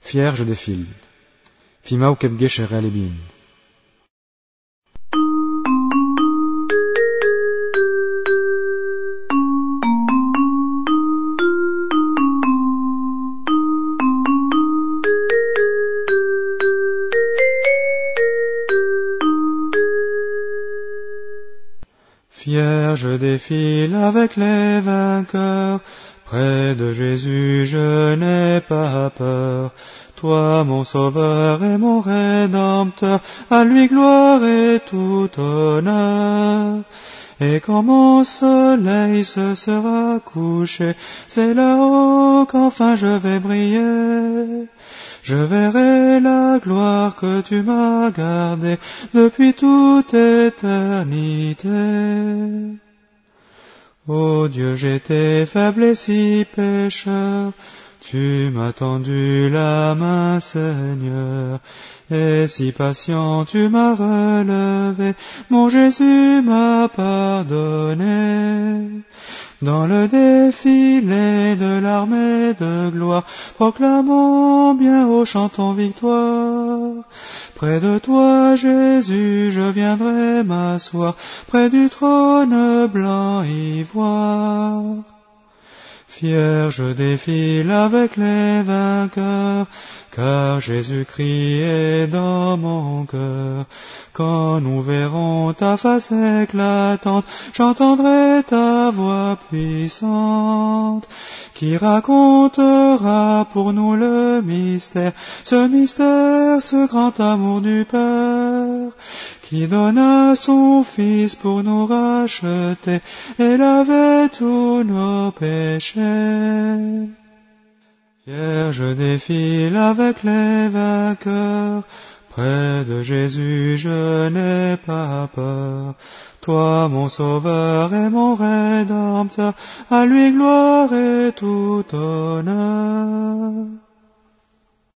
Fier, je défile. Fimao kebgesh er alebin. Fier, je défile avec les vainqueurs. Près de Jésus, je n'ai pas peur. Toi, mon sauveur et mon rédempteur, à lui gloire et tout honneur. Et quand mon soleil se sera couché, c'est là-haut qu'enfin je vais briller. Je verrai la gloire que tu m'as gardée depuis toute éternité. Ô Dieu, j'étais faible et si pécheur, tu m'as tendu la main, Seigneur, et si patient tu m'as relevé, mon Jésus m'a pardonné. Dans le défilé de l'armée de gloire, proclamons bien haut, chantons victoire. Près de toi, Jésus, je viendrai m'asseoir, près du trône blanc ivoire. Fier, je défile avec les vainqueurs, car Jésus-Christ est dans mon cœur. Quand nous verrons ta face éclatante, j'entendrai ta voix puissante, qui racontera pour nous le mystère, ce grand amour du Père, qui donna son Fils pour nous racheter et laver tous nos péchés. Fier, je défile avec les vainqueurs, près de Jésus, je n'ai pas peur. Toi, mon sauveur et mon rédempteur, à lui gloire et tout honneur.